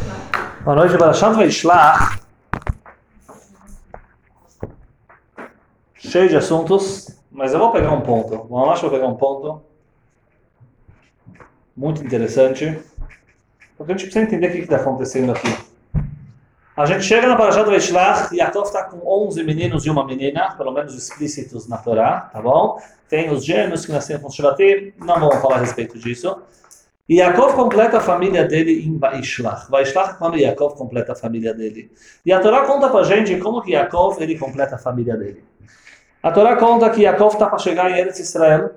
Boa noite, Parashat Vaishlach. Cheio de assuntos, mas eu vou pegar um ponto. Vamos pegar um ponto muito interessante, porque a gente precisa entender o que está acontecendo aqui. A gente chega na Parashat Vaishlach e Yaakov está com 11 meninos e uma menina, pelo menos explícitos na Torá, tá bom? Tem os gêmeos que nasceram com Shvatim, não vamos falar a respeito disso. E Yaakov completa a família dele em Vaishlach. Vaishlach é quando Yaakov completa a família dele. E a Torá conta pra gente como que Yaakov ele completa a família dele. A Torá conta que Yaakov está para chegar em Eretz Israel,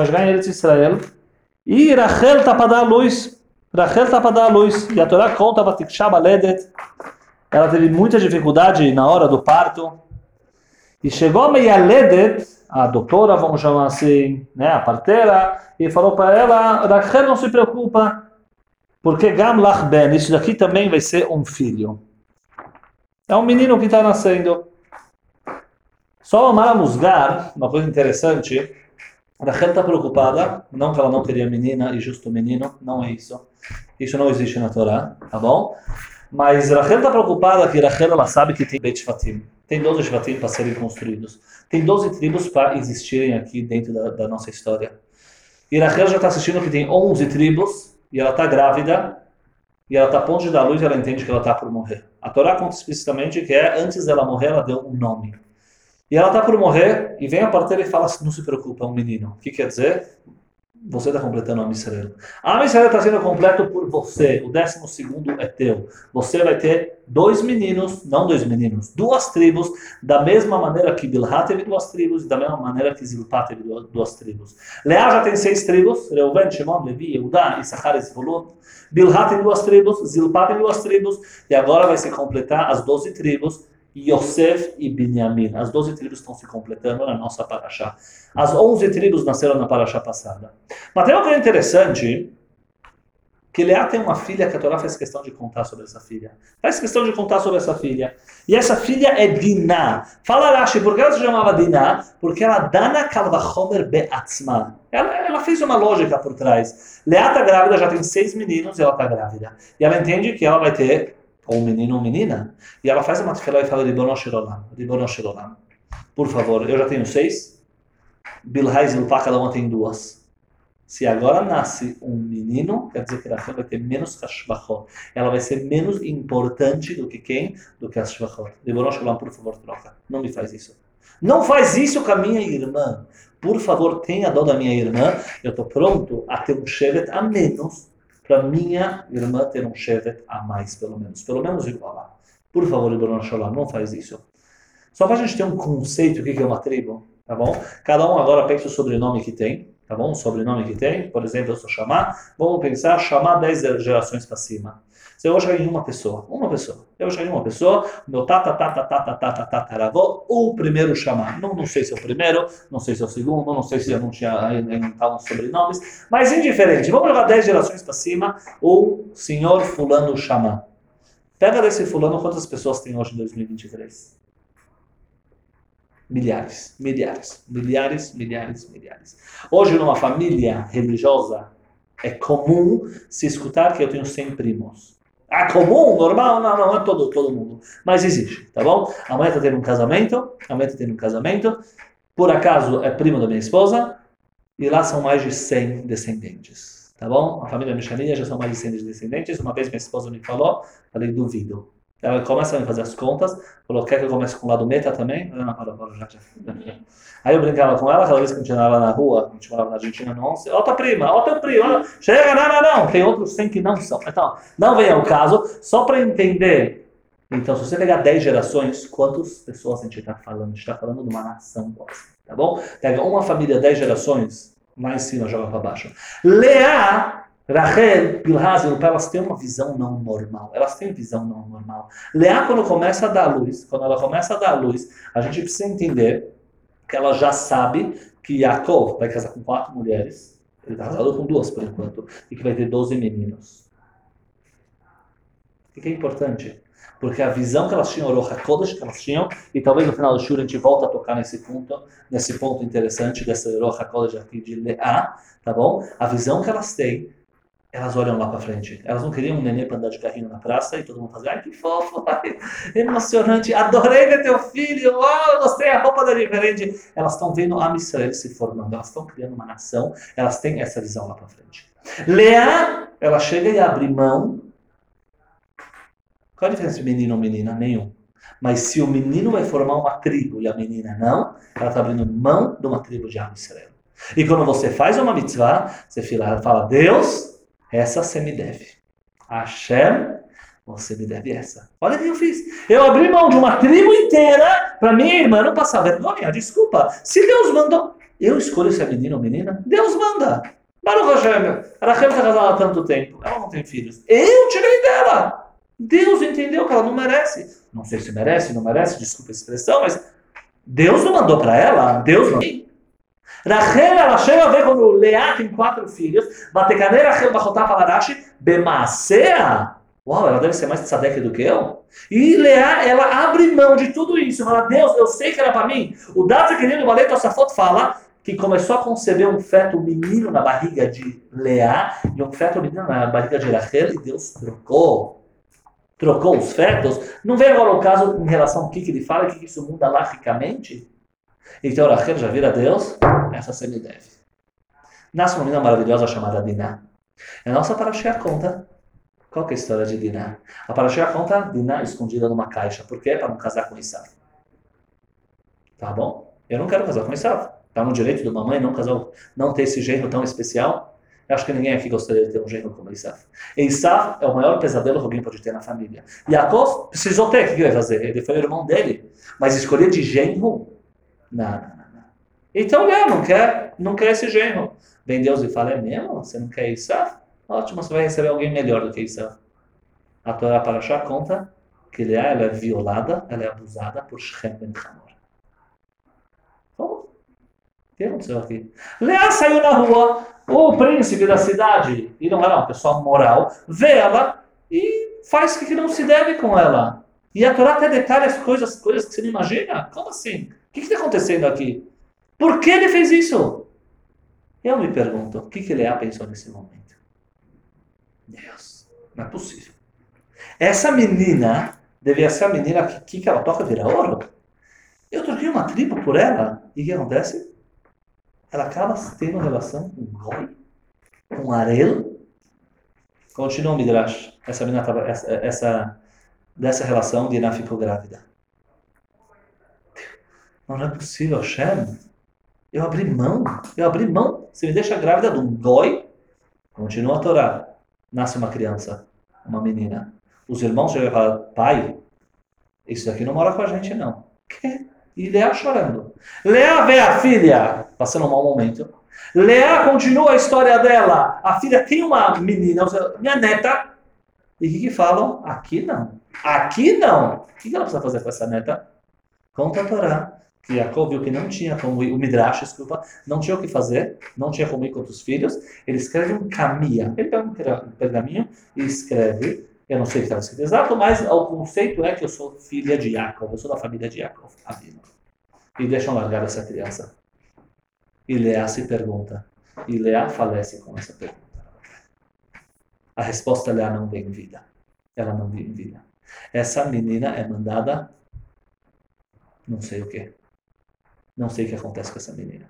e Rachel está para dar a luz. E a Torá conta, ela teve muita dificuldade na hora do parto. E chegou a Meyaledet, a doutora, vamos chamar assim, né, a parteira, e falou para ela, Rachel, não se preocupa, porque Gam Lach Ben, isso daqui também vai ser um filho. É um menino que está nascendo. Só Mara Musgar, uma coisa interessante, Rachel está preocupada, não que ela não queria menina e justo menino, não é isso. Isso não existe na Torá, tá bom? Mas Rachel está preocupada que Rachel ela sabe que tem Beit Shvatim. Tem 12 Shvatim para serem construídos. Tem 12 tribos para existirem aqui dentro da nossa história. E Rachel já está assistindo que tem 11 tribos, e ela está grávida, e ela está a ponto de dar luz e ela entende que ela está por morrer. A Torá conta explicitamente que antes dela morrer, ela deu um nome. E ela está por morrer, e vem a parteira e fala assim, não se preocupa, é um menino. O que quer dizer? Você está completando a Am Yisrael. A Am Yisrael está sendo completo por você. O 12º é teu. Você vai ter 2 meninos, não 2 meninos, 2 tribos, da mesma maneira que Bilhá teve 2 tribos, e da mesma maneira que Zilpá teve 2 tribos. Leá já tem 6 tribos, Reuven, Shimon, Levi, Yehudá, Issachar e Zvulun. Bilhá tem 2 tribos, Zilpá tem 2 tribos, e agora vai se completar as 12 tribos, Yosef e Binyamin. As 12 tribos estão se completando na nossa Parashá. As 11 tribos nasceram na Parashá passada. Mas tem uma coisa interessante, que Leá tem uma filha que a Torá faz questão de contar sobre essa filha. E essa filha é Diná. Fala Rashi, por que ela se chamava Diná? Porque ela dana kalvachomer be'atzma. Ela fez uma lógica por trás. Leá está grávida, já tem 6 meninos e ela está grávida. E ela entende que ela vai ter ou um menino ou menina, e ela faz uma tefilá e fala, Ribono Shel Olam, por favor, eu já tenho 6, Bilhá e Zilpá, cada uma tem 2. Se agora nasce um menino, quer dizer que ela vai ter menos Hashvachot. Ela vai ser menos importante do que quem? Do que Hashvachot. Ribono Shel Olam, por favor, troca. Não me faz isso. Não faz isso com a minha irmã. Por favor, tenha dó da minha irmã. Eu estou pronto a ter um shevet a menos, para minha irmã ter um shevet a mais, pelo menos igual lá. Por favor, Ribono Shel Olam, não faz isso. Só para a gente ter um conceito do que é uma tribo, tá bom? Cada um agora pensa o sobrenome que tem, tá bom? O sobrenome que tem, por exemplo, eu sou Chamá, vamos pensar, Chamá 10 gerações para cima. Se eu chegar em uma pessoa, meu tataravô, o primeiro Chamá. Não sei se é o primeiro, não sei se é o segundo, não sei se eu não estava nos sobrenomes, mas indiferente. Vamos jogar 10 gerações para cima, o senhor fulano Chamá. Pega desse fulano, quantas pessoas tem hoje em 2023? Milhares. Hoje, numa família religiosa, é comum se escutar que eu tenho 100 primos. Comum, normal? Não é todo mundo. Mas existe, tá bom? A mãe está tendo um casamento, por acaso é primo da minha esposa, e lá são mais de 100 descendentes, tá bom? A família Michanina já são mais de 100 descendentes. Uma vez minha esposa me falou, falei, duvido. Ela começa a me fazer as contas, falou, quer que eu comece com o lado meta também? Já. Aí eu brincava com ela, cada vez que a gente andava na rua, a gente morava na Argentina, no 11, ó tua prima, chega, não, tem outros 100 que não são. Então, não vem ao caso, só para entender. Então, se você pegar 10 gerações, quantas pessoas a gente está falando? A gente está falando de uma nação quase, tá bom? Pega uma família, 10 gerações, lá em cima joga para baixo. Leá, Rachel, Bilhá, Zilpá, elas têm uma visão não normal. Leá, quando ela começa a dar luz, a gente precisa entender que ela já sabe que Yaakov vai casar com 4 mulheres, ele está casado com 2 por enquanto, e que vai ter 12 meninos. O que é importante? Porque a visão que elas tinham, o Ruach HaKodesh que elas tinham, e talvez no final do shur a gente volta a tocar nesse ponto interessante dessa Ruach HaKodesh aqui de Leá, tá bom? A visão que elas têm Elas olham lá para frente. Elas não queriam um nenê para andar de carrinho na praça e todo mundo fazia, ai que fofo, ai, emocionante, adorei ver teu filho, uau, eu gostei, a roupa da diferente. Elas estão vendo a Israel se formando, elas estão criando uma nação, elas têm essa visão lá para frente. Leá, ela chega e abre mão. Qual a diferença entre menino ou menina? Nenhum. Mas se o menino vai formar uma tribo e a menina não, ela está abrindo mão de uma tribo de Israel. E quando você faz uma mitzvah, você fala, Deus, essa você me deve. Hashem, você me deve essa. Olha o que eu fiz. Eu abri mão de uma tribo inteira para minha irmã não passar vergonha. Desculpa. Se Deus mandou, eu escolho se é menino ou menina. Deus manda. Baruch Hashem. Rachel está casada há tanto tempo. Ela não tem filhos. Eu tirei dela. Deus entendeu que ela não merece. Não sei se merece, não merece, desculpa a expressão, mas Deus não mandou para ela. Deus não. Rachel, ela chega a ver quando Leá tem 4 filhos. Batekanei Rachel Bachotá fala Rashi, Bemaasea. Uau, ela deve ser mais tzadek do que eu. E Leá, ela abre mão de tudo isso. Fala, Deus, eu sei que era para mim. O Data querido Balei Tosafot fala que começou a conceber um feto menino na barriga de Leá e um feto menino na barriga de Rachel e Deus trocou os fetos. Não vem agora o caso em relação ao que ele fala, o que isso muda logicamente. Então Rachel já vira Deus, essa você me deve. Nasce uma menina maravilhosa chamada Diná. A nossa Parashá conta. Qual que é a história de Diná? A Parashá conta Diná escondida numa caixa. Por quê? Para não casar com Esav. Tá bom? Eu não quero casar com Esav. Está no direito de mamãe não casar, não ter esse genro tão especial. Eu acho que ninguém aqui gostaria de ter um genro como Esav. Esav é o maior pesadelo que alguém pode ter na família. Yaakov precisou ter, o que ele vai fazer? Ele foi o irmão dele. Mas escolher de genro? Não. Então não quer esse genro. Vem Deus e fala, é mesmo? Você não quer Esav? Ótimo, você vai receber alguém melhor do que Esav. A Torá Parashá conta que Leá, ela é violada, ela é abusada por Shem ben Hamor. Como? O que aconteceu aqui? Leá saiu na rua, o príncipe da cidade, e não era uma pessoa moral, vê ela e faz o que não se deve com ela. E a Torá até detalha as coisas que você não imagina. Como assim? O que está acontecendo aqui? Por que ele fez isso? Eu me pergunto, o que Leá pensou nesse momento? Deus, não é possível. Essa menina, devia ser a menina que ela toca vira ouro. Eu troquei uma tribo por ela. E o que acontece? Ela acaba tendo relação com Goi, com Arel. Continua o Midrash. Essa menina dessa relação, Diná ficou grávida. Não é possível, Hashem. Eu abri mão. Você me deixa grávida de um Goi. Continua a Torá. Nasce uma criança, uma menina. Os irmãos chegam e falam, pai, isso daqui não mora com a gente, não. Que? E Leá chorando. Leá vê a filha, passando um mau momento. Leá continua a história dela. A filha tem uma menina, minha neta. E o que falam? Aqui não. Aqui não. O que ela precisa fazer com essa neta? Conta a Torá. Que Jacob viu que não tinha como ir, o Midrash, desculpa, não tinha o que fazer, não tinha como ir com os filhos. Ele escreve um caminha. Ele pega um pergaminho e escreve. Eu não sei o que estava escrito exato, mas o conceito é que eu sou filha de Jacob, eu sou da família de Jacob. E deixam largar essa criança. E Leá se pergunta. E Leá falece com essa pergunta. A resposta Leá não vem em vida. Ela não vem em vida. Essa menina é mandada, não sei o que. Não sei o que acontece com essa menina.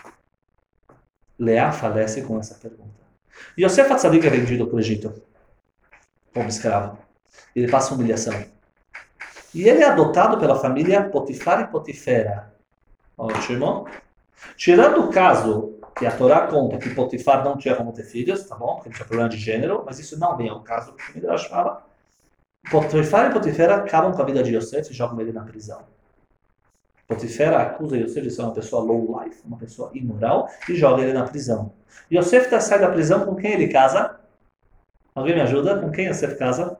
Leá falece com essa pergunta. Yosef Hatzadik é vendido para o Egito como escravo. Ele passa humilhação. E ele é adotado pela família Potifar e Potifera. Ótimo. Tirando o caso que a Torá conta que Potifar não tinha como ter filhos, tá bom? Porque ele tinha problema de gênero, mas isso não vem ao caso que o Midrash fala. Potifar e Potifera acabam com a vida de Yosef e jogam ele na prisão. Potifera acusa Yosef de ser uma pessoa low life, uma pessoa imoral, e joga ele na prisão. Yosef sai da prisão, com quem ele casa? Alguém me ajuda? Com quem Yosef casa?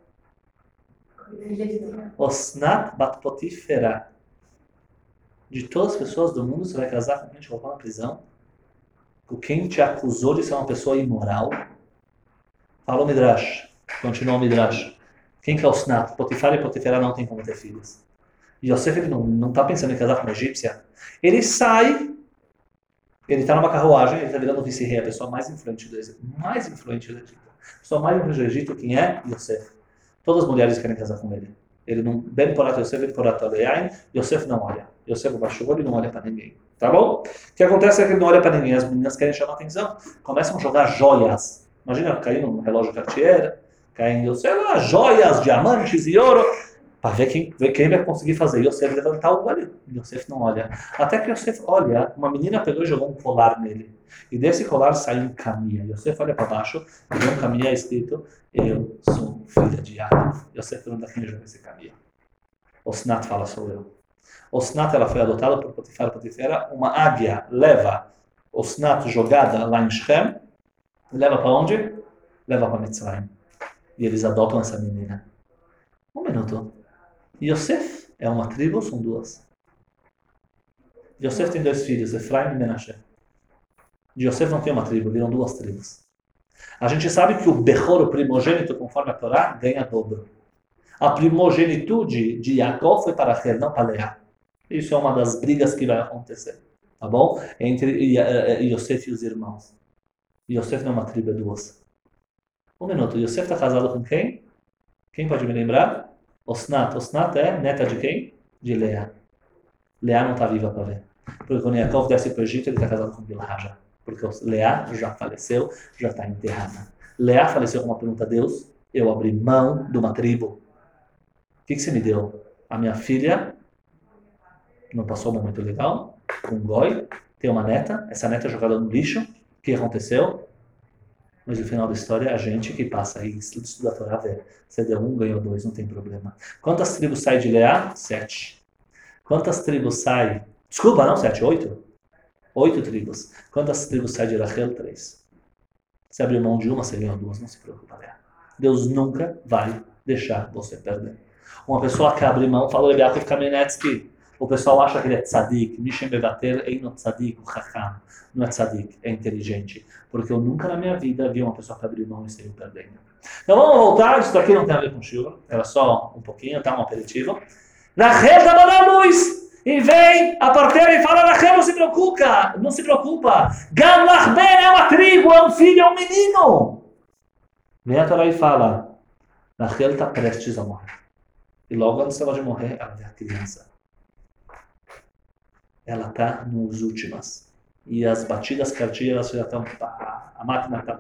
Osnat bat Potifera. De todas as pessoas do mundo, você vai casar com quem te colocou na prisão? Com quem te acusou de ser uma pessoa imoral? Fala o Midrash. Continua o Midrash. Quem que é Osnat? Potifar e Potifera não tem como ter filhos. E Yosef ele não está pensando em casar com uma egípcia. Ele sai, ele está numa carruagem, ele está virando vice-rei, a pessoa mais influente do Egito. Sua mãe no Egito, quem é? Yosef. Todas as mulheres querem casar com ele. Ele não, Ben Porat Yosef, Ben Porat Aleain, Yosef não olha. Yosef baixa o olho e não olha para ninguém. Tá bom? O que acontece é que ele não olha para ninguém. As meninas querem chamar atenção. Começam a jogar joias. Imagina cair num relógio Cartier, caindo, sei lá, joias, diamantes e ouro. Para ver quem vai conseguir fazer. Yosef levantar o olho. Yosef não olha. Até que Yosef olha, uma menina pegou e jogou um colar nele. E desse colar saiu um caminha. Yosef olha para baixo e vê um caminha escrito: Eu sou filha de Yaakov. Yosef pergunta quem jogou esse caminha. Osnat fala: sou eu. Osnat ela foi adotada por Potifar. Potifar, uma águia leva Osnat jogada lá em Shem. Leva para onde? Leva para Mitzrayim. E eles adotam essa menina. Um minuto. Yosef é uma tribo ou são duas? Yosef tem 2 filhos, Efraim e Menashe. Yosef não tem uma tribo, viram 2 tribos. A gente sabe que o Bechor, o primogênito, conforme a Torá, ganha dobro. A primogenitude de Yaakov foi para Rachel, não para Leá. Isso é uma das brigas que vai acontecer. Tá bom? Entre Yosef e os irmãos. Yosef não é uma tribo, é 2. Um minuto. Yosef está casado com quem? Quem pode me lembrar? Osnat. Osnat é neta de quem? De Leá. Leá não está viva para ver. Porque quando Yaakov desce para o Egito, ele está casado com Bilhá já. Porque Leá já faleceu, já está enterrada. Leá faleceu com uma pergunta a Deus: eu abri mão de uma tribo. O que você me deu? A minha filha não passou um momento legal, um goi, tem uma neta, essa neta é jogada no lixo. O que aconteceu? Mas no final da história, a gente que passa aí, estuda a Torá, vê. Você deu 1, ganhou 2, não tem problema. Quantas tribos saem de Leá? 7. Quantas tribos saem? Desculpa, não 7, 8. 8 tribos. Quantas tribos saem de Rachel? 3. Você abriu mão de uma, você ganhou 2, não se preocupa, Leá. Deus nunca vai deixar você perder. Uma pessoa que abre mão, falou Yaakov Kamenetsky. O pessoal acha que ele é tzadik. Mishem Bevater Eino tzadik, o chacham. Não é tzadik, é inteligente. Porque eu nunca na minha vida vi uma pessoa que abriu mão e saiu perdendo. Então vamos voltar. Isso daqui não tem a ver com chuva. Era só um pouquinho, tá? Um aperitivo. Rachel estava na luz. E vem a parteira e fala: Rachel, não se preocupa. Não se preocupa. Gam Lachben é uma tribo, é um filho, é um menino. Vem a Torá e fala: Rachel está prestes a morrer. E logo antes ela de morrer, ela vê a criança. Ela está nos últimas. E as batidas cardíacas já estão... A máquina está...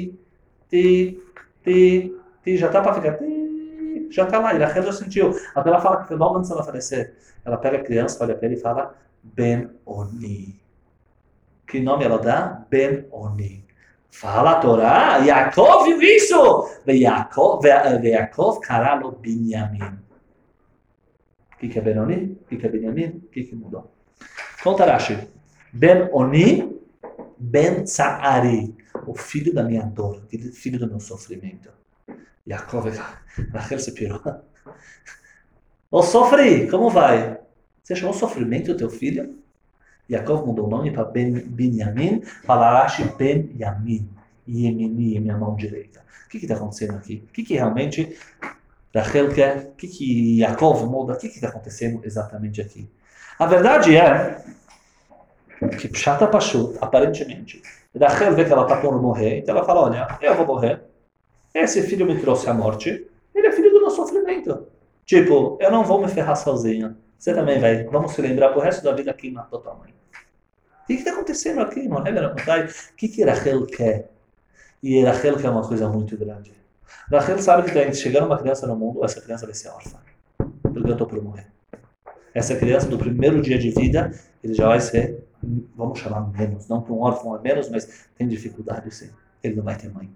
Já está para ficar... Já está lá. E a Rachel já sentiu. Até ela fala que logo antes dela falecer, ela pega a criança, olha para ele e fala: Ben-Oni. Que nome ela dá? Ben-Oni. Fala a Torá. Yaakov viu isso. Yaakov caralo Binyamin. O que é Ben-Oni? O que é Binyamin? O que mudou? Conta Rashi. Ben-Oni, Ben-Tsa'ari. O filho da minha dor, filho do meu sofrimento. Yaakov, Rachel se pirou. Ô sofri, como vai? Você chamou sofrimento do teu filho? Yaakov mudou o nome para Binyamin, para Rashi Ben-Yamin. Yemini, minha mão direita. O que está acontecendo aqui? O que realmente Rachel quer? O que Yaakov muda? O que está acontecendo exatamente aqui? A verdade é que Pshat Pashut, aparentemente, Rachel vê que ela está por morrer, então ela fala: olha, eu vou morrer, esse filho me trouxe a morte, ele é filho do meu sofrimento. Tipo, eu não vou me ferrar sozinho, você também vai, vamos se lembrar pro resto da vida quem matou tua mãe. O que está acontecendo aqui, mano? O que Rachel quer? E Rachel quer uma coisa muito grande. Rachel sabe que chegando uma criança no mundo, essa criança vai ser órfã, porque eu estou por morrer. Essa criança, do primeiro dia de vida, ele já vai ser, vamos chamar menos, não que um órfão é menos, mas tem dificuldade sim. Ele não vai ter mãe.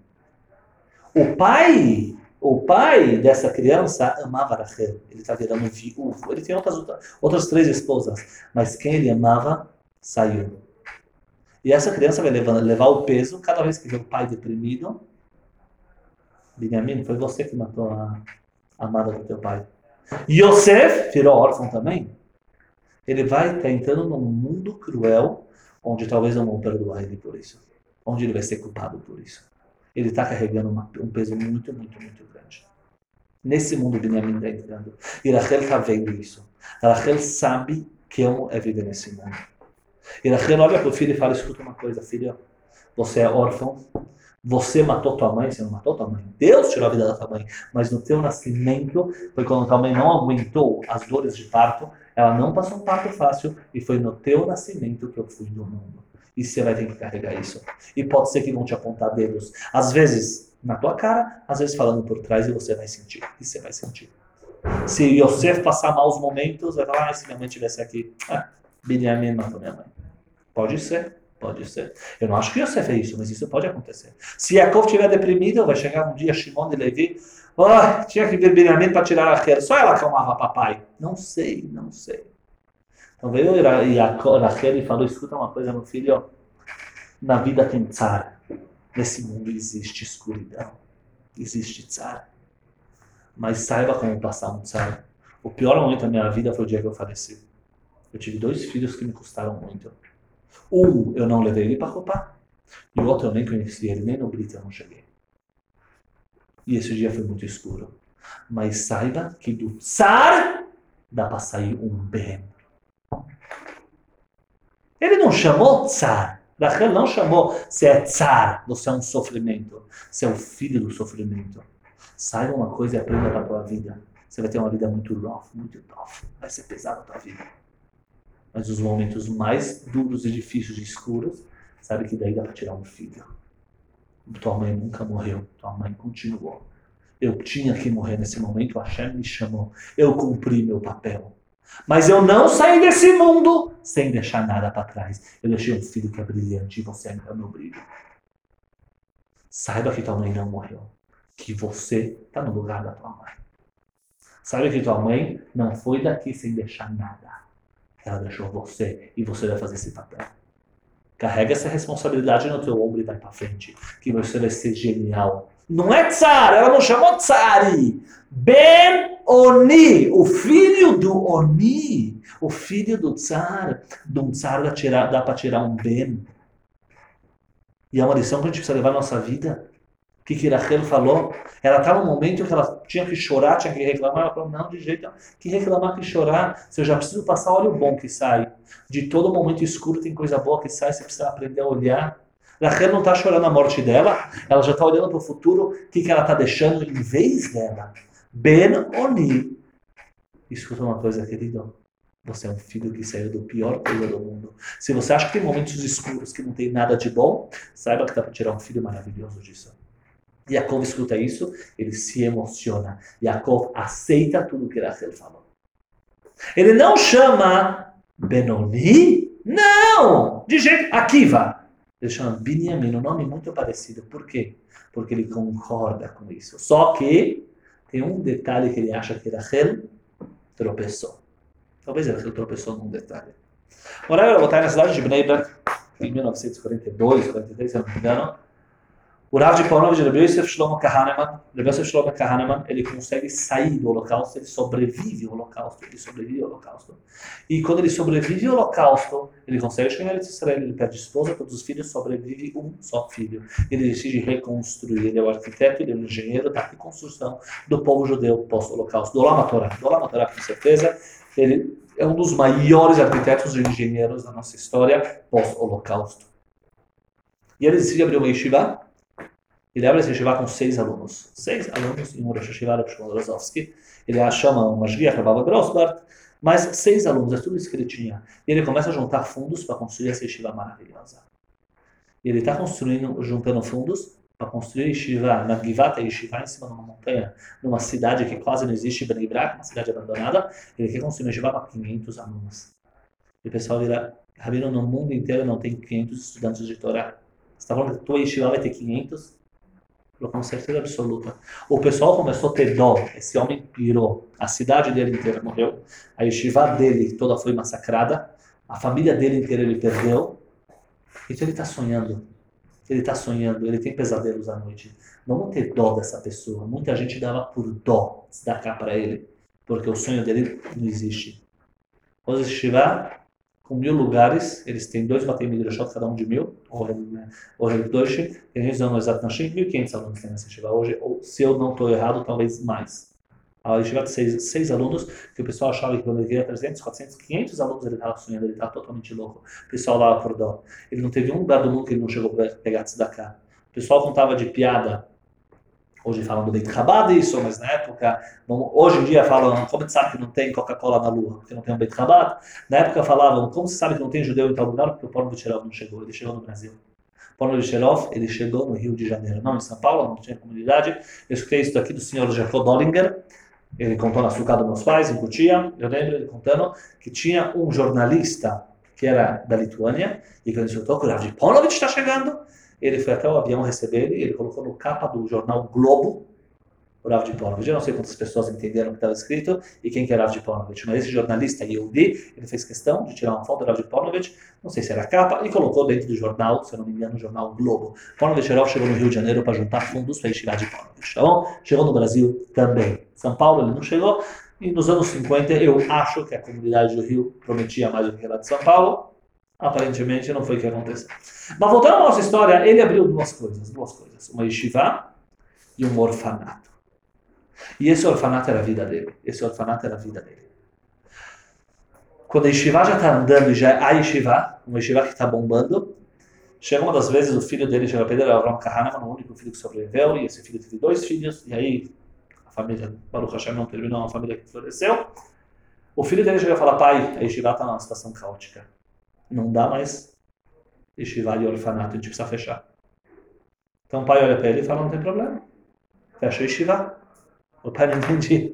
O pai dessa criança amava Rachel. Ele está virando viúvo. Ele tem outras 3 esposas, mas quem ele amava saiu. E essa criança vai levar o peso cada vez que vê o pai deprimido. Binyamin, foi você que matou a amada do teu pai. Yosef virou órfão também. Ele vai estar entrando num mundo cruel, onde talvez não vão perdoar ele por isso. Onde ele vai ser culpado por isso. Ele está carregando um peso muito, muito, muito grande. Nesse mundo, Binyamin está entrando. E Rachel está vendo isso. Rachel sabe como é viver nesse mundo. E Rachel olha para o filho e fala: escuta uma coisa, filho. Você é órfão. Você matou tua mãe, você não matou tua mãe. Deus tirou a vida da tua mãe. Mas no teu nascimento, foi quando tua mãe não aguentou as dores de parto, ela não passou um parto fácil, e foi no teu nascimento que eu fui do mundo. E você vai ter que carregar isso. E pode ser que vão te apontar dedos. Às vezes na tua cara, às vezes falando por trás, e você vai sentir. E você vai sentir. Se Yosef passar maus momentos, vai falar, se minha mãe estivesse aqui, Benjamin matou minha mãe. Pode ser, pode ser. Eu não acho que Yosef é isso, mas isso pode acontecer. Se Yaakov estiver deprimido, vai chegar um dia Shimon e Levi, tinha que ver Benjamin para tirar a Rachel, só ela que amava papai. Não sei, não sei. Então veio Rachel e falou, escuta uma coisa, meu filho, na vida tem tzar. Nesse mundo existe escuridão, existe tzar. Mas saiba como passar um tzar. O pior momento da minha vida foi o dia que eu faleci. Eu tive 2 filhos que me custaram muito. Um, eu não levei ele para Copa. E o outro, eu nem conheci ele, nem no Brito eu não cheguei. E esse dia foi muito escuro. Mas saiba que do tzar dá para sair um bem. Ele não chamou tzar. Rachel não chamou, você é tzar, você é um sofrimento. Você é o filho do sofrimento. Saiba uma coisa e aprenda para a tua vida. Você vai ter uma vida muito rough, muito tough. Vai ser pesada a tua vida. Mas os momentos mais duros e difíceis e escuros, sabe que daí dá para tirar um filho. Tua mãe nunca morreu, tua mãe continuou. Eu tinha que morrer nesse momento, a Hashem me chamou. Eu cumpri meu papel. Mas eu não saí desse mundo sem deixar nada para trás. Eu deixei um filho que é brilhante e você ainda é o meu brilho. Saiba que tua mãe não morreu. Que você está no lugar da tua mãe. Saiba que tua mãe não foi daqui sem deixar nada. Ela deixou você e você vai fazer esse papel. Carrega essa responsabilidade no teu ombro e vai para frente. Que você vai ser genial. Não é Tsar, ela não chamou Tsari. Ben Oni, o filho do Oni. O filho do Tsar. De um Tsar dá para tirar um Ben. E é uma lição que a gente precisa levar na nossa vida. O que Rachel falou? Ela estava num momento que ela tinha que chorar, tinha que reclamar. Ela falou, não, de jeito nenhum. Que reclamar, que chorar. Se eu já preciso passar óleo bom que sai. De todo momento escuro tem coisa boa que sai, você precisa aprender a olhar. Rachel não está chorando a morte dela, ela já está olhando para o futuro, o que ela está deixando em vez dela. Ben Oni. Escuta uma coisa, querido. Você é um filho que saiu do pior coisa do mundo. Se você acha que tem momentos escuros que não tem nada de bom, saiba que dá para tirar um filho maravilhoso disso. Yaakov escuta isso, ele se emociona. Yaakov aceita tudo que Rachel falou. Ele não chama Benoni? Não! De jeito... Akiva. Ele chama Binyamin, um nome muito parecido. Por quê? Porque ele concorda com isso. Só que tem um detalhe que ele acha que Rachel tropeçou. Talvez Rachel tropeçou num detalhe. Morava eu na cidade de Bnei Brak, em 1942, 43, se eu não me engano. O Rav de Pornov de Rabbi Yosef Shlomo Kahaneman, ele consegue sair do holocausto, ele sobrevive ao holocausto. E quando ele sobrevive ao holocausto, ele consegue chegar a Israel, ele perde a esposa, todos os filhos, sobrevive um só filho. Ele decide reconstruir, ele é o arquiteto, ele é o engenheiro da reconstrução do povo judeu pós-holocausto, do Olam HaTorah, com certeza. Ele é um dos maiores arquitetos e engenheiros da nossa história pós-holocausto. E ele decide abrir uma yeshiva. Ele abre essa yeshiva com 6 alunos. 6 alunos em um Rosh Hashiva, Rav Shmuel Rozovsky. Ele chama um Mashgiach, Rav Grossbart, mas 6 alunos, é tudo isso que ele tinha. E ele começa a juntar fundos para construir essa yeshiva maravilhosa. E ele está juntando fundos para construir a yeshiva na Givata Yeshiva, em cima de uma montanha, numa cidade que quase não existe, Bnei Brak, uma cidade abandonada. Ele quer construir uma yeshiva para 500 alunos. E o pessoal vira, Rabino, no mundo inteiro não tem 500 estudantes de Torá. Você está falando que a tua yeshiva vai ter 500? Com certeza absoluta. O pessoal começou a ter dó. Esse homem pirou. A cidade dele inteira morreu. A yeshiva dele toda foi massacrada. A família dele inteira ele perdeu. Então ele está sonhando. Ele tem pesadelos à noite. Vamos ter dó dessa pessoa. Muita gente dava por dó se dar cá para ele. Porque o sonho dele não existe. Os yeshiva, com 1000 lugares, eles têm 2 batei midrashot, cada um de 1000, ou dois, e a gente dá no exato Nashim, 1500 alunos tem nessa yeshiva hoje, ou se eu não estou errado, talvez mais. A yeshiva de 6 alunos, que o pessoal achava que quando ele queria 300, 400, 500 alunos, ele estava sonhando, ele estava totalmente louco. O pessoal dava por dó. Ele não teve um lugar do mundo que ele não chegou para pegar tzedakah. O pessoal contava de piada. Hoje falam do Beit Chabad isso, mas na época, hoje em dia falam, como você sabe que não tem Coca-Cola na Lua, porque não tem um Beit Chabad? Na época falavam, como você sabe que não tem judeu em tal lugar? Porque o Porno Vicherov não chegou, ele chegou no Brasil. O Porno Vicherov, ele chegou no Rio de Janeiro, não em São Paulo, não tinha comunidade. Eu escutei isso daqui do senhor Jacob Dollinger, ele contou na sucada dos meus pais, em Cotia, eu lembro ele contando que tinha um jornalista que era da Lituânia, e quando ele escutou que o Rav Ponovich está chegando, ele foi até o avião receber ele colocou no capa do jornal Globo o Rav Ponovich. Eu não sei quantas pessoas entenderam o que estava escrito e quem que era Rav Ponovich, mas esse jornalista Yehudi, ele fez questão de tirar uma foto do Rav Ponovich, não sei se era capa, e colocou dentro do jornal, se eu não me engano, o jornal Globo. Ponovich chegou no Rio de Janeiro para juntar fundos para Yeshiva de Ponovich, tá bom? Chegou no Brasil também. São Paulo ele não chegou, e nos anos 50 eu acho que a comunidade do Rio prometia mais do que lá de São Paulo. Aparentemente não foi o que aconteceu. Mas voltando à nossa história, ele abriu duas coisas. Uma yeshiva e um orfanato. E esse orfanato era a vida dele. Quando a yeshiva já está andando e já é a yeshiva, uma yeshiva que está bombando, chega uma das vezes, o filho dele chega para ele, era Avram Kahneman, o único filho que sobreviveu, e esse filho teve 2 filhos, e aí a família, Baruch Hashem, não terminou, uma família que floresceu. O filho dele chega e fala, pai, a yeshiva está numa situação caótica. Não dá mais yeshiva e orfanato, a gente precisa fechar. Então o pai olha para ele e fala, não tem problema, fecha a yeshiva. O pai não entendi.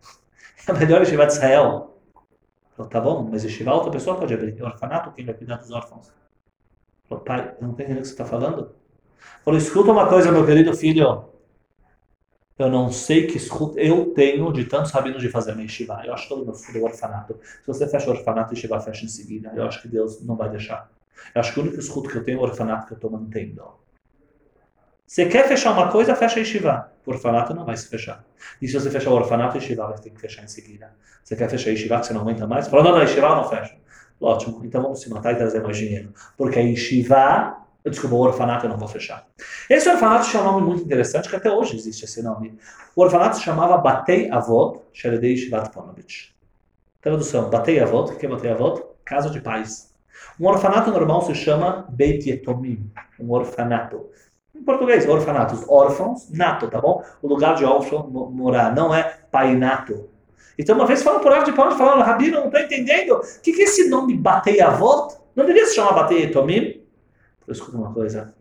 É a melhor yeshiva de Israel. Falou, tá bom, mas yeshiva outra pessoa pode abrir. E orfanato, quem vai cuidar dos órfãos? Falou, pai, eu não estou entendendo o que você está falando. Falou, escuta uma coisa, meu querido filho. Eu não sei que escuta eu tenho de tantos rabinos de fazer minha yeshiva. Eu acho que todo meu filho é o orfanato. Se você fecha o orfanato, a yeshiva fecha em seguida. Eu acho que Deus não vai deixar. Eu acho que o único escudo que eu tenho é o orfanato que eu estou mantendo. Você quer fechar uma coisa, fecha a yeshiva. O orfanato não vai se fechar. E se você fechar o orfanato, a yeshiva vai ter que fechar em seguida. Você quer fechar a yeshiva que você não aguenta mais? Fala, não, a yeshiva não fecha. Ótimo, então vamos se matar e trazer mais dinheiro. Porque a yeshiva, desculpa, o orfanato eu não vou fechar. Esse orfanato tinha um nome muito interessante, que até hoje existe esse nome. O orfanato se chamava Batei Avot Sheredei Yeshivat Ponovich. Tradução, Batei Avot, o que é Batei Avot? Casa de pais. Um orfanato normal se chama Beit Yetomim, um orfanato. Em português, orfanatos, órfãos, nato, tá bom? O lugar de órfão morar, não é pai nato. Então uma vez falaram por Rav de Ponovich, falaram, Rabino, não estou entendendo, o que é esse nome Batei Avot? Não deveria se chamar Batei Yetomim? Eu escuto uma coisa,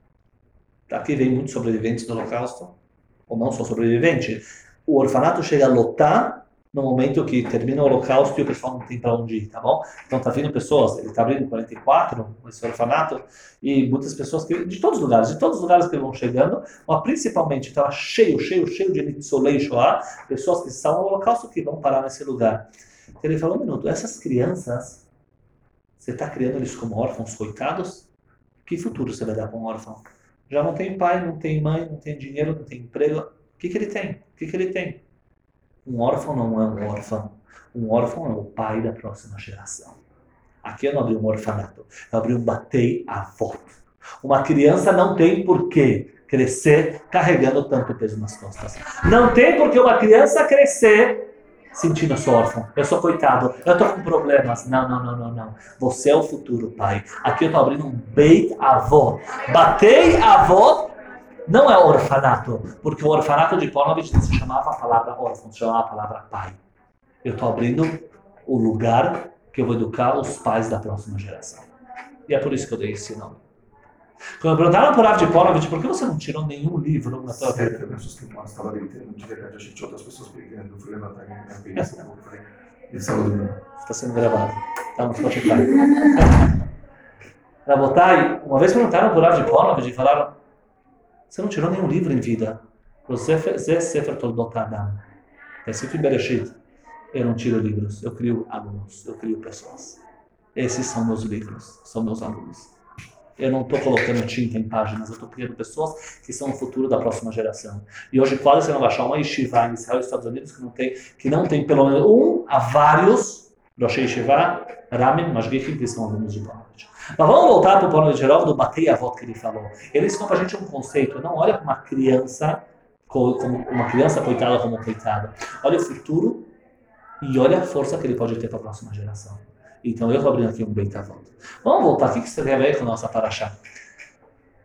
aqui vem muitos sobreviventes do Holocausto, ou não só sobrevivente, o orfanato chega a lotar no momento que termina o Holocausto e o pessoal não tem para onde ir, tá bom? Então tá vindo pessoas, ele está abrindo em 44, esse orfanato, e muitas pessoas, de todos os lugares que vão chegando, mas principalmente estava cheio de Nitzolei Shoah, pessoas que estão no Holocausto que vão parar nesse lugar. Então ele falou, um minuto, essas crianças, você está criando eles como órfãos coitados? Que futuro você vai dar para um órfão? Já não tem pai, não tem mãe, não tem dinheiro, não tem emprego. O que ele tem? Um órfão não é um órfão. Um órfão é o pai da próxima geração. Aqui eu não abri um orfanato. Eu abri um Batei Avot. Uma criança não tem por que crescer carregando tanto peso nas costas. Não tem por que uma criança crescer sentindo, eu sou órfão, eu sou coitado, eu estou com problemas. Não. Você é o futuro, pai. Aqui eu estou abrindo um Beit Avot. Batei Avot não é orfanato, porque o orfanato de Ponovich não se chamava a palavra órfão, se chamava a palavra pai. Eu estou abrindo o lugar que eu vou educar os pais da próxima geração. E é por isso que eu dei esse nome. Quando perguntaram para o Rav de Ponovich, por que você não tirou nenhum livro na tua vida? Eu estava gritando, de verdade, a gente outras pessoas brigando, eu fui levantar a minha cabeça, eu falei, Está sendo gravado. Tá no Spotify. Rabotai, uma vez perguntaram para o Rav de Ponovich e falaram, você não tirou nenhum livro em vida. Zé Sefer Toldot Adam. É escrito em Bereshit. Eu não tiro livros, eu crio alunos, eu crio pessoas. Esses são meus livros, são meus alunos. Eu não estou colocando tinta em páginas, eu estou criando pessoas que são o futuro da próxima geração. E hoje quase você não vai achar uma yeshiva em Israel e Estados Unidos que não tem pelo menos a vários Rosh Yeshiva, Ramim, Mashgichim, que são alunos de Ponovich. Mas vamos voltar para o Ponovich do Batei Avot que ele falou. Ele ensinou para a gente um conceito, não olha para uma criança como uma criança coitada como coitada. Olha o futuro e olha a força que ele pode ter para a próxima geração. Então eu estou abrindo aqui um Beit Avot. Vamos voltar, o que você tem a ver com a nossa paraxá?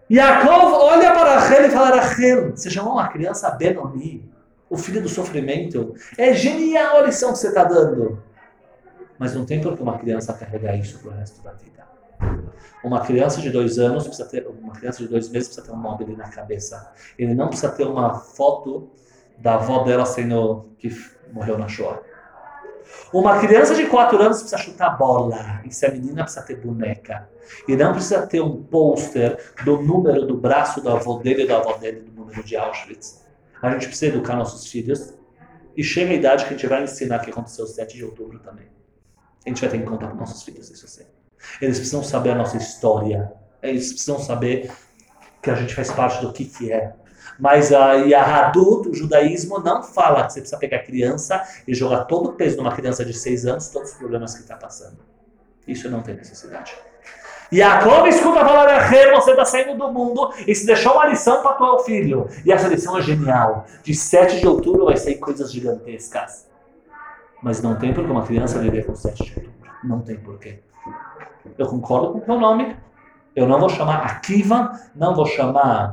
Yaakov olha para Rachel e fala, Rachel, você chamou uma criança Benoni, o filho do sofrimento. É genial a lição que você está dando. Mas não tem por que uma criança carregar isso para o resto da vida. Uma criança de 2 anos precisa ter, uma criança de 2 meses precisa ter um móvel na cabeça. Ele não precisa ter uma foto da avó dela que morreu na Shoah. Uma criança de 4 anos precisa chutar bola. E se a menina precisa ter boneca. E não precisa ter um pôster do número do braço da avó dele e da avó dele, do número de Auschwitz. A gente precisa educar nossos filhos. E chega a idade que a gente vai ensinar o que aconteceu 7 de outubro também. A gente vai ter que contar para nossos filhos isso assim. Eles precisam saber a nossa história. Eles precisam saber que a gente faz parte do que é. Mas a Yahadut, o judaísmo, não fala que você precisa pegar a criança e jogar todo o peso numa criança de 6 anos, todos os problemas que está passando. Isso não tem necessidade. Yaakov escuta falar, Rachel, você está saindo do mundo e se deixou uma lição para teu filho. E essa lição é genial. De 7 de outubro vai sair coisas gigantescas. Mas não tem por que uma criança viver com 7 de outubro. Não tem porquê. Eu concordo com o teu nome. Eu não vou chamar Akiva, não vou chamar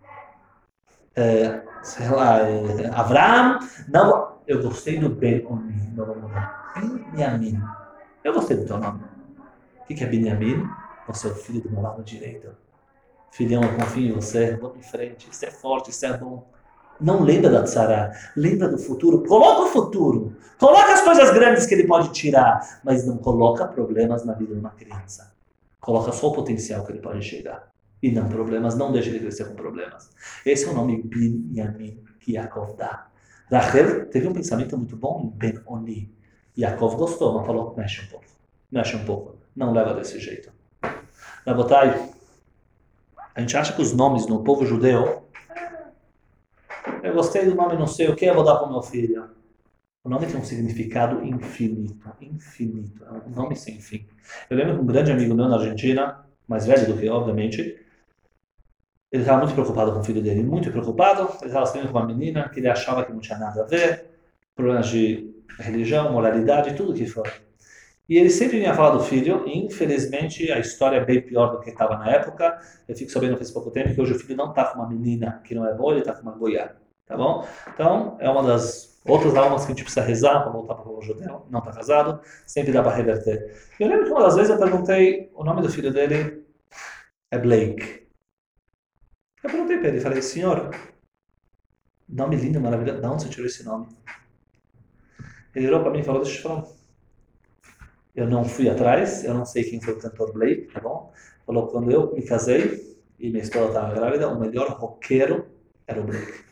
Avraham, não. Eu gostei do Benoni, não vou mudar. Binyamin. Eu gostei do teu nome. O que é Binyamin? Você é o filho do meu lado direito. Filhão, eu confio em você. Vamos em frente. Isso é forte, isso é bom. Não lembra da tzara, lembra do futuro. Coloca o futuro. Coloca as coisas grandes que ele pode tirar, mas não coloca problemas na vida de uma criança. Coloca só o potencial que ele pode chegar. E não problemas, não deixa ele crescer com problemas. Esse é o nome Binyamin que Yaakov dá. Rachel teve um pensamento muito bom em Ben-Oni. Yaakov gostou, mas falou, mexe um pouco. Mexe um pouco. Não leva desse jeito. Rabotai, a gente acha que os nomes no povo judeu, eu gostei do nome não sei o que, eu vou dar para o meu filho. O nome tem um significado infinito. Infinito. É um nome sem fim. Eu lembro que um grande amigo meu na Argentina, mais velho do que eu, obviamente, ele estava muito preocupado com o filho dele. Muito preocupado. Ele estava saindo com uma menina que ele achava que não tinha nada a ver. Problemas de religião, moralidade, tudo que for. E ele sempre vinha falar do filho. E, infelizmente, a história é bem pior do que estava na época. Eu fico sabendo faz pouco tempo que hoje o filho não está com uma menina que não é boa, ele está com uma goiá. Tá bom? Então, é uma das outras almas que a gente precisa rezar para voltar para o povo judeu. Não está casado, sempre dá para reverter. Eu lembro que uma das vezes eu perguntei, o nome do filho dele é Blake. Eu perguntei para ele, falei, senhor, nome lindo, maravilhoso, de onde você tirou esse nome? Ele virou para mim e falou, deixa eu te falar. Eu não fui atrás, eu não sei quem foi o cantor Blake, tá bom? Falou, quando eu me casei e minha esposa estava grávida, o melhor roqueiro era o Blake.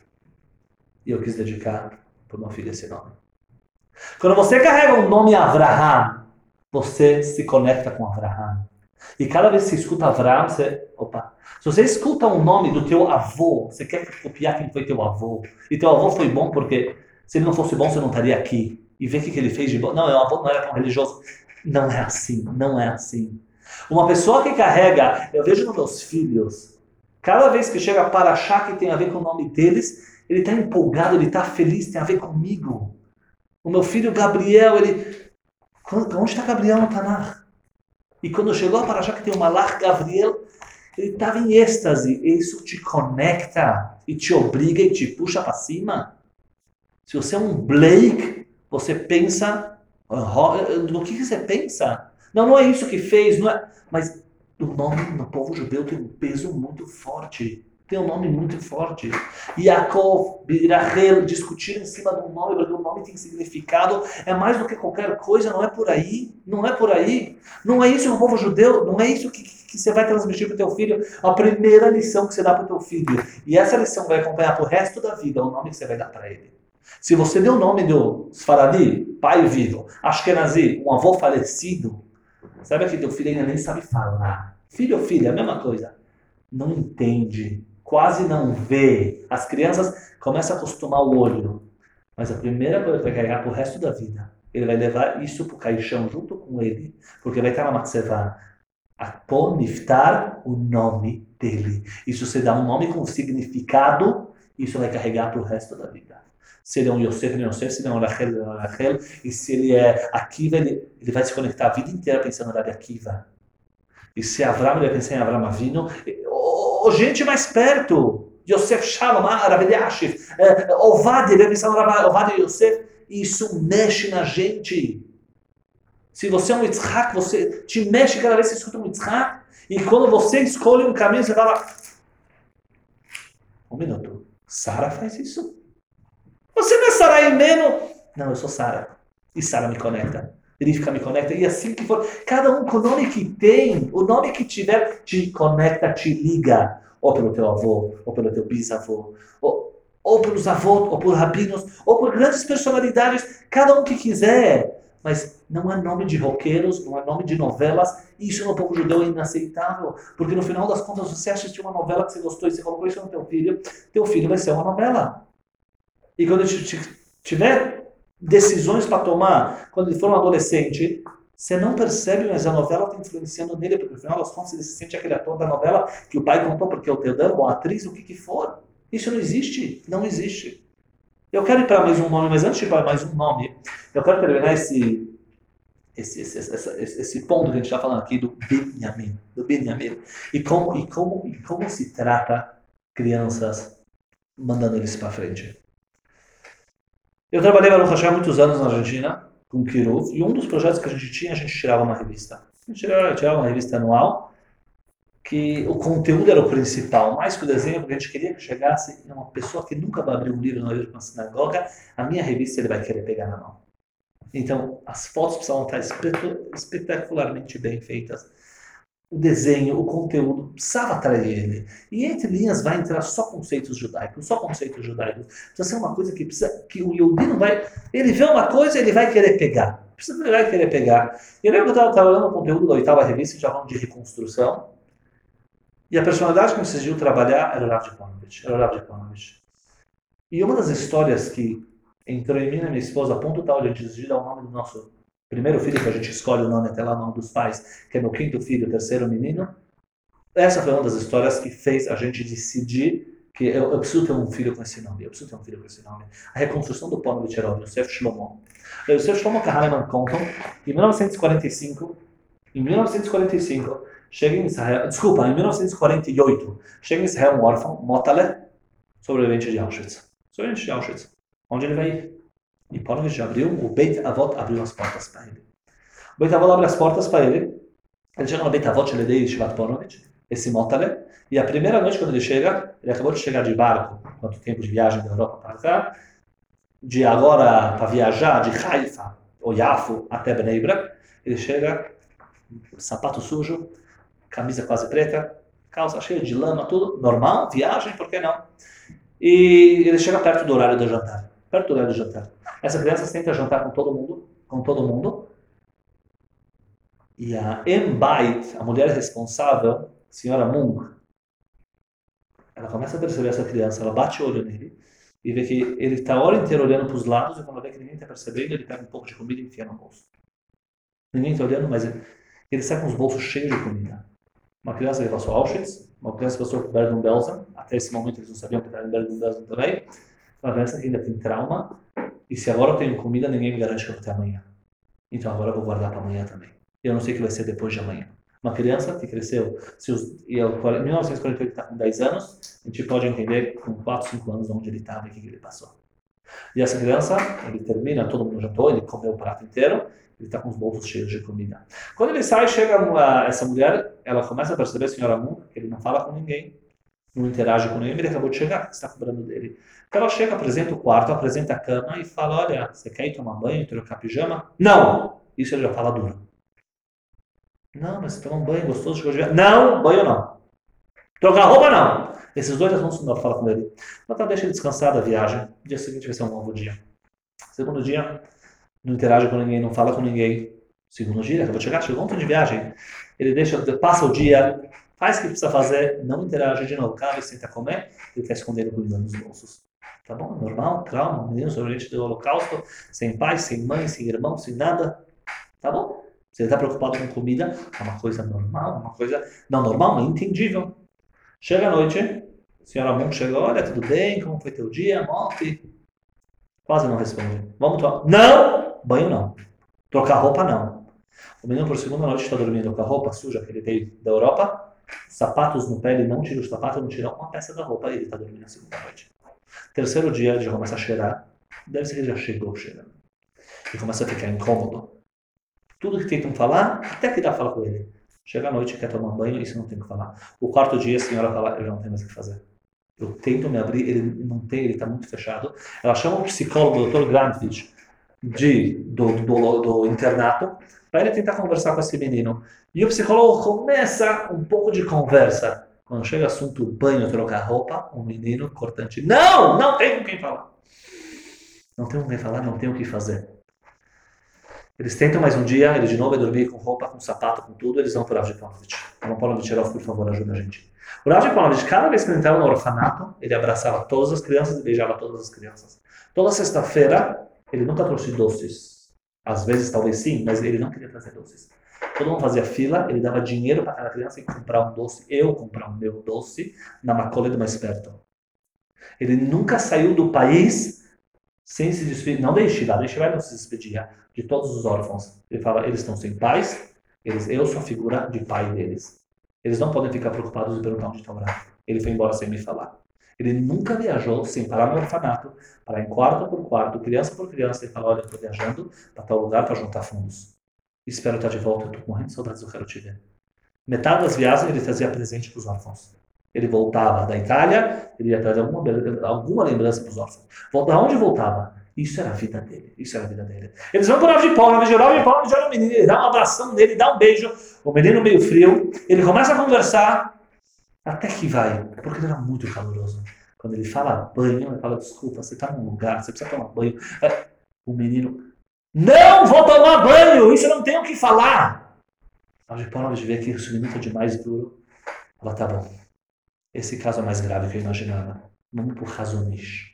E eu quis dedicar para o meu filho esse nome. Quando você carrega o nome Avraham, você se conecta com Avraham. E cada vez que você escuta Avraham, você... Opa! Se você escuta o nome do teu avô, você quer copiar quem foi teu avô. E teu avô foi bom porque se ele não fosse bom, você não estaria aqui. E ver o que ele fez de bom. Não, meu avô não era tão religioso. Não é assim, não é assim. Uma pessoa que carrega... Eu vejo nos meus filhos, cada vez que chega para achar que tem a ver com o nome deles... Ele está empolgado, ele está feliz, tem a ver comigo. O meu filho Gabriel, ele... Onde está Gabriel no Tanakh? E quando chegou a Parashá que tem o Malach Gabriel, ele estava em êxtase. Isso te conecta e te obriga e te puxa para cima. Se você é um Blake, você pensa... No que você pensa? Não é isso que fez, não é... Mas o nome no povo judeu tem um peso muito forte. Tem um nome muito forte. Yaakov e Rachel discutiram em cima de um nome, porque o nome tem significado, é mais do que qualquer coisa, não é por aí. Não é por aí. Não é isso que o povo judeu, não é isso que você vai transmitir para o teu filho. A primeira lição que você dá para o teu filho. E essa lição vai acompanhar para o resto da vida, o nome que você vai dar para ele. Se você deu o nome do Sfaradi, pai vivo, Ashkenazi, um avô falecido, sabe que teu filho ainda nem sabe falar. Filho ou filha, a mesma coisa. Não entende. Quase não vê. As crianças começam a acostumar o olho. Mas a primeira coisa que vai carregar para o resto da vida, ele vai levar isso para o caixão junto com ele. Porque vai estar na matzevá. Apon niftar, o nome dele. Isso você dá um nome com significado, isso vai carregar para o resto da vida. Se ele é um Yosef, ele é um Yosef. Se ele é um Rachel, ele é um Rachel. E se ele é Akiva, ele vai se conectar a vida inteira pensando na Akiva. E se Avraham, ele vai pensar em Avraham Avinu. gente mais perto. Yosef Shalom, Rav Eliashib, Ovadia, Ovadia Yosef. Isso mexe na gente. Se você é um Yitzhak, você te mexe cada vez que você escuta um Yitzhak. E quando você escolhe um caminho, você fala... Um minuto. Sara faz isso? Você não é Sara Imeno? Não, eu sou Sara. E Sara me conecta. Rivka me conecta. E assim que for. Cada um com o nome que tem, o nome que tiver, te conecta, te liga. Ou pelo teu avô, ou pelo teu bisavô, ou pelos avós, ou por rabinos, ou por grandes personalidades. Cada um que quiser. Mas não é nome de roqueiros, não é nome de novelas. Isso no povo judeu é inaceitável. Porque no final das contas, você assistiu uma novela que você gostou e você colocou isso no teu filho vai ser uma novela. E quando tiver decisões para tomar, quando ele for um adolescente, você não percebe, mas a novela está influenciando nele, porque no final das contas ele se sente aquele ator da novela que o pai contou porque é o Teodoro, ou a atriz, o que for. Isso não existe. Não existe. Eu quero ir para mais um nome, mas antes de ir para mais um nome, eu quero terminar esse ponto que a gente está falando aqui do Benjamin. E como se trata crianças mandando eles para frente. Eu trabalhei Baruch Hashem há muitos anos na Argentina, com Kiruv, e um dos projetos que a gente tirava uma revista. A gente tirava uma revista anual, que o conteúdo era o principal, mais que o desenho, porque a gente queria que chegasse uma pessoa que nunca vai abrir um livro na sinagoga, a minha revista ele vai querer pegar na mão. Então, as fotos precisavam estar espetacularmente bem feitas. O desenho, o conteúdo, precisava atrair ele. E entre linhas vai entrar só conceitos judaicos. Precisa ser uma coisa que o Yehudi não vai... Ele vê uma coisa, ele vai querer pegar. Ele vai querer pegar. E eu lembro que eu estava trabalhando no conteúdo da 8ª revista, já falando de reconstrução. E a personalidade que me decidiu trabalhar era o Rav de Ponovitch. E uma das histórias que entrou em mim e minha esposa, a ponto tal de a gente decidir dar o nome do nosso primeiro filho, que a gente escolhe o nome até lá, o nome dos pais, que é meu 5º filho, o 3º menino. Essa foi uma das histórias que fez a gente decidir que eu preciso ter um filho com esse nome. A reconstrução do Ponovitch era o Yosef Shlomo. O Yosef Shlomo Kahneman contam, em 1945, chega em Israel, em 1948, chega em Israel um órfão, Motale, sobrevivente de Auschwitz. Onde ele vai ir? E Ponovitch o Beit Avot abriu as portas para ele. O Beit Avot abre as portas para ele. Ele chega no Beit Avot, ele deu Yeshivat Ponovitch, esse Motale, e a primeira noite quando ele chega, ele acabou de chegar de barco, quanto tempo de viagem da Europa para cá, de agora para viajar de Haifa, ou Yafo, até Bnei Brak, ele chega, sapato sujo, camisa quase preta, calça cheia de lama, tudo normal, viagem, por que não? E ele chega perto do horário do jantar. Essa criança senta a jantar com todo mundo. E a Embait, a mulher responsável, a senhora Mung, ela começa a perceber essa criança, ela bate o olho nele e vê que ele está a hora inteira olhando para os lados e quando vê que ninguém está percebendo, ele pega um pouco de comida e enfia no bolso. Ninguém está olhando, mas ele sai com os bolsos cheios de comida. Uma criança que passou Auschwitz, uma criança que passou por Bergen-Belsen, até esse momento eles não sabiam que estava em Bergen-Belsen também, uma criança que ainda tem trauma, e se agora eu tenho comida, ninguém me garante que eu vou ter amanhã. Então agora eu vou guardar para amanhã também. Eu não sei o que vai ser depois de amanhã. Uma criança que cresceu, em 1948 está com 10 anos, a gente pode entender com 4, 5 anos onde ele estava e o que ele passou. E essa criança, ele termina, todo mundo jantou, ele comeu o prato inteiro, ele está com os bolsos cheios de comida. Quando ele sai, chega essa mulher, ela começa a perceber, a senhora Moon, que ele não fala com ninguém, não interage com ninguém, ele acabou de chegar, está cobrando dele. Então ela chega, apresenta o quarto, apresenta a cama e fala, olha, você quer ir tomar banho, trocar pijama? Não! Isso ele já fala duro. Não, mas você toma um banho gostoso, chegou de viagem. Não, banho não. Trocar roupa não. Esses dois assuntos não fala com ele. Então deixa ele descansar da viagem. O dia seguinte vai ser um novo dia. Segundo dia, não interage com ninguém, não fala com ninguém. Segundo dia, acabou de chegar, chegou ontem de viagem. Ele passa o dia, faz o que precisa fazer, não interage de novo. Cada vez que tenta comer, ele está escondendo comida nos bolsos. Tá bom? Normal, trauma, menino sobrevivente do Holocausto, sem pai, sem mãe, sem irmão, sem nada. Tá bom? Se ele está preocupado com comida, é uma coisa normal, uma coisa não normal, mas entendível. Chega a noite, a senhora Moon chegou, olha, tudo bem, como foi teu dia, morte? Quase não responde. Vamos tomar? Não! Banho não. Trocar roupa não. O menino por segunda noite está dormindo com a roupa suja que ele veio da Europa, Sapatos no pé, ele não tira os sapatos, não tira uma peça da roupa, ele está dormindo a segunda noite. Terceiro dia, ele já começa a cheirar. Deve ser que ele já chegou cheirando. Ele começa a ficar incômodo. Tudo que tentam falar, até que dá pra falar com ele. Chega à noite, quer tomar banho, isso não tem o que falar. O quarto dia, a senhora fala, eu já não tenho mais o que fazer. Eu tento me abrir, ele não tem, ele está muito fechado. Ela chama o psicólogo, o Dr. Grantvich, do internato, para ele tentar conversar com esse menino. E o psicólogo começa um pouco de conversa. Quando chega o assunto banho, trocar roupa, o menino cortante, não tem com quem falar. Não tem com quem falar, não tem o que fazer. Eles tentam mais um dia, ele de novo vai dormir com roupa, com sapato, com tudo, eles vão para o Rav Ponovitch. Rav Ponovitch, por favor, ajuda a gente. O Rav Ponovitch, cada vez que ele entrava no orfanato, ele abraçava todas as crianças e beijava todas as crianças. Toda sexta-feira, ele nunca trouxe doces. Às vezes, talvez sim, mas ele não queria trazer doces. Todo mundo fazia fila, ele dava dinheiro para cada criança e comprar um doce. Eu comprar o meu doce na Macaulay mais perto. Ele nunca saiu do país sem se despedir. Não deixe lá, não se despedia de todos os órfãos. Ele fala, eles estão sem pais, eu sou a figura de pai deles. Eles não podem ficar preocupados e perguntar onde está o Rav. Ele foi embora sem me falar. Ele nunca viajou sem parar no orfanato, parar em quarto por quarto, criança por criança, e falar, olha, eu estou viajando para tal lugar para juntar fundos. Espero estar de volta, eu estou morrendo de saudades, eu quero te ver. Metade das viagens ele trazia presente para os órfãos. Ele voltava da Itália, ele ia trazer alguma lembrança para os órfãos. Da onde voltava? Isso era a vida dele. Eles vão para o Rav de Ponovitch, olha o menino, ele dá um abração nele, dá um beijo. O menino meio frio, ele começa a conversar, até que vai, porque ele era muito caloroso. Quando ele fala banho, ele fala, desculpa, você está num lugar, você precisa tomar banho. O menino, não vou tomar banho, isso eu não tenho o que falar. O Rav de Ponovitch vê que esse menino está demais duro. Ela, tá bom. Esse caso é mais grave que eu imaginava. Vamos para o Chazon Ish.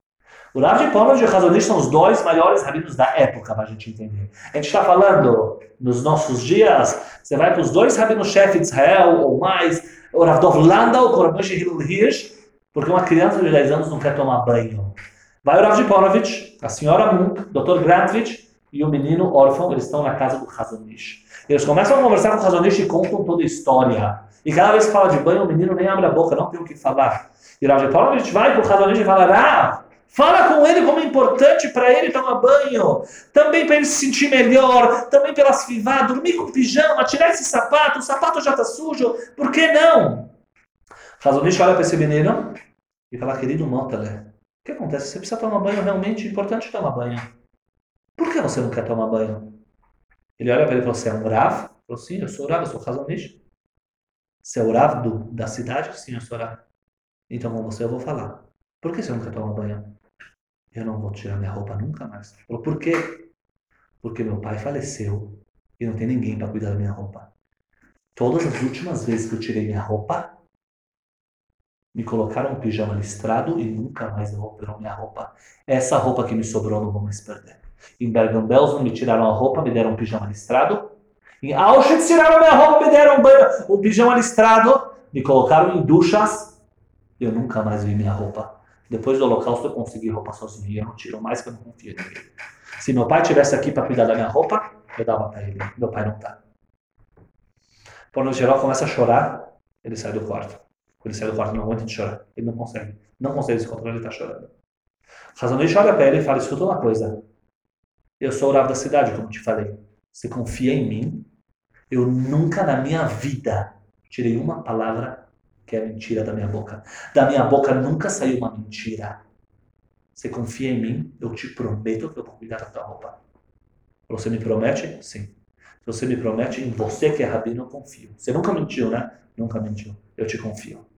O Rav de Ponovitch e o Chazon Ish são os dois maiores rabinos da época, para a gente entender. A gente está falando, nos nossos dias, você vai para os dois rabinos-chefe de Israel, ou mais, o Rav Dov Landau, o Rav Moshe Hillel Hirsch, porque uma criança de 10 anos não quer tomar banho. Vai o Rav de Ponovitch, a senhora Munk, o Dr. Grantvich e o menino órfão, eles estão na casa do Chazon Ish. Eles começam a conversar com o Chazon Ish e contam toda a história. E cada vez que fala de banho, o menino nem abre a boca, não tem o que falar. E o Rav de Ponovitch vai para o Chazon Ish e fala, Rav, fala com ele como é importante para ele tomar banho, também para ele se sentir melhor, também pela sfivá, dormir com pijama, tirar esse sapato, o sapato já está sujo, por que não? O Chazon Ish olha para esse menino e fala, querido Motale, o que acontece? Você precisa tomar banho, realmente é importante tomar banho. Por que você não quer tomar banho? Ele olha para ele e fala, você é um Rav? Ele falou, sim, eu sou o Rav, eu sou o Chazon Ish. Você é o Rav da cidade? Sim, eu sou o Rav. Então com você eu vou falar. Por que você não quer tomar banho? Eu não vou tirar minha roupa nunca mais. Ele falou, por quê? Porque meu pai faleceu e não tem ninguém para cuidar da minha roupa. Todas as últimas vezes que eu tirei minha roupa, me colocaram um pijama listrado e nunca mais devolveram minha roupa. Essa roupa que me sobrou não vou mais perder. Em Bergen-Belsen me tiraram a roupa, me deram um pijama listrado. Em Auschwitz tiraram minha roupa, me deram um pijama listrado. Me colocaram em duchas. Eu nunca mais vi minha roupa. Depois do Holocausto eu consegui roupa sozinho. E eu não tiro mais, que eu não confio em ninguém. Se meu pai estivesse aqui para cuidar da minha roupa, eu dava para ele. Meu pai não está. Quando o geral começa a chorar, ele sai do quarto. Quando ele sai do quarto, não aguenta de chorar. Ele não consegue. Não consegue se controlar, ele está chorando. O Chazon Ish olha para ele e fala, escuta uma coisa. Eu sou o Rav da cidade, como te falei. Você confia em mim? Eu nunca na minha vida tirei uma palavra que é mentira da minha boca. Da minha boca nunca saiu uma mentira. Você confia em mim? Eu te prometo que eu vou cuidar da tua roupa. Você me promete? Sim. Se você me promete, em você que é rabino, eu confio. Você nunca mentiu, né? Nunca mentiu. Eu te confio.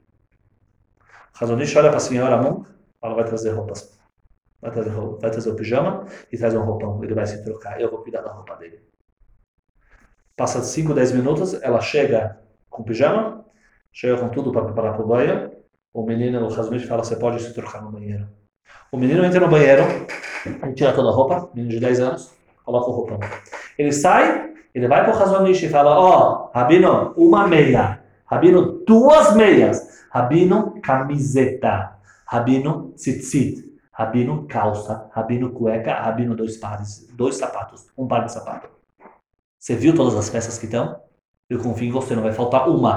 O Chazon Ish olha para a senhora Munk, ela vai trazer roupas. Vai trazer o pijama e traz um roupão. Ele vai se trocar. Eu vou cuidar da roupa dele. Passa 5, 10 minutos, ela chega com o pijama, chega com tudo para preparar para o banho. O menino, o Chazon Ish, fala, você pode se trocar no banheiro. O menino entra no banheiro, ele tira toda a roupa, menino de 10 anos, coloca o roupão. Ele sai, ele vai para o Chazon Ish e fala, Rabino, uma meia. Rabino, 2 meias. Rabino, camiseta. Rabino, tzitzit. Rabino, calça. Rabino, cueca. Rabino, 2 pares. 2 sapatos. 1 par de sapato. Você viu todas as peças que estão? Eu confio em você, não vai faltar uma.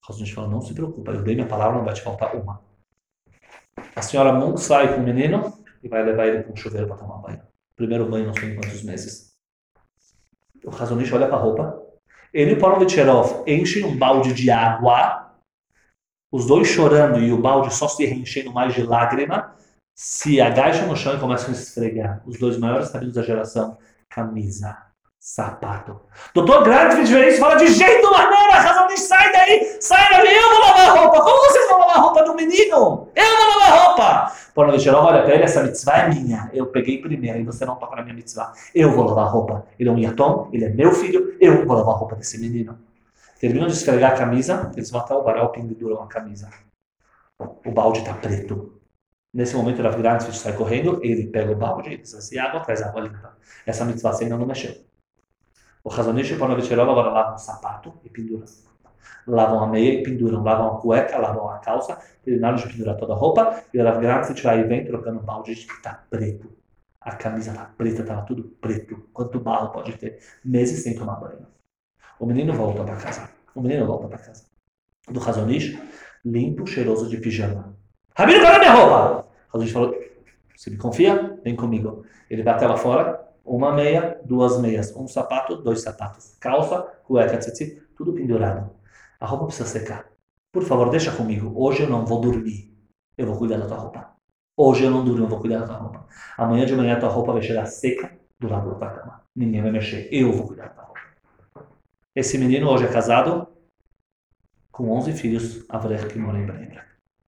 A gente falou, não se preocupa, eu dei minha palavra, não vai te faltar uma. A senhora Munk sai com o menino e vai levar ele para um chuveiro para tomar banho. Primeiro banho não sei em quantos meses. O Razonish olha para a roupa. Ele e o Porovicherov enchem um balde de água, os dois chorando e o balde só se reenchendo mais de lágrima, se agacham no chão e começam a esfregar. Os dois maiores sabidos da geração. Camisa, sapato. Doutor Gradvich vê isso e fala, de jeito maneira, Razonish, sai daí, eu vou lavar a roupa. Como vocês vão lavar a roupa do menino? Eu vou lavar a roupa. Porovicherov olha para ele, essa mitzvah é minha. Eu peguei primeiro e você não toca na minha mitzvah. Eu vou lavar a roupa. Ele é um yatom, ele é meu filho, eu vou lavar a roupa desse menino. Terminam de esfregar a camisa, eles vão até o varal, penduram a camisa. O balde está preto. Nesse momento, o Rav Gradvich sai correndo, ele pega o balde, diz assim, água, traz água limpa. Essa mitzvah ainda não mexeu. O Razonish e o Porovicherov agora lavam o sapato e penduram. Lavam a meia e penduram. Lavam a cueca, lavam a calça, terminaram de pendurar toda a roupa, e o Rav Gradvich vai e vem trocando o balde que está preto. A camisa está preta, estava tudo preto. Quanto barro pode ter? Meses sem tomar banho. O menino volta para casa. Do Razonish, limpo, cheiroso de pijama. Rabino, cadê minha roupa? O Razonish falou, você me confia? Vem comigo. Ele vai até lá fora, uma meia, duas meias, um sapato, dois sapatos, calça, cueca, tzitzit, tudo pendurado. A roupa precisa secar. Por favor, deixa comigo. Hoje eu não vou dormir. Eu vou cuidar da tua roupa. Hoje eu não durmo, eu vou cuidar da tua roupa. Amanhã de manhã a tua roupa vai chegar seca do lado da tua cama. Ninguém vai mexer. Eu vou cuidar da tua roupa. Esse menino hoje é casado com 11 filhos, Avrech, que mora em Bnei Brak.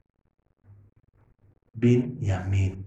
Bin Yamin.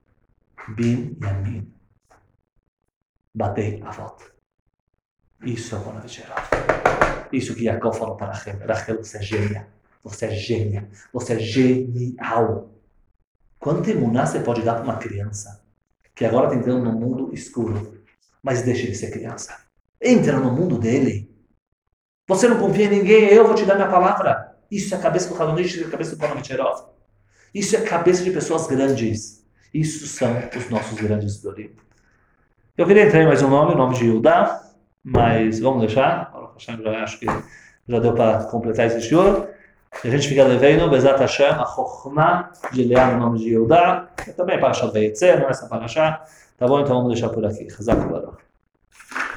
Batei a volta. Isso é o Porovicherov. Isso que Yaakov falou para Rachel. Rachel, você é gênia. Você é gênia. Você é genial. Quanta emuná você pode dar para uma criança que agora está entrando no mundo escuro, mas deixa ele ser criança. Entra no mundo dele. Você não confia em ninguém, eu vou te dar minha palavra. Isso é a cabeça do Razonish, isso é a cabeça do Porovicherov. Isso é a cabeça de pessoas grandes. Isso são os nossos grandes dorim. Eu queria entrar em mais um nome, o nome de Yudá, mas vamos deixar. Já acho que já deu para completar esse shiur. A gente fica devendo, Bezat Hashem, a Chokhmah de ler o nome de Yudá. Também para Parashat Vayetzer, não é essa Parashá. Tá bom? Então vamos deixar por aqui. Chazak Baruch.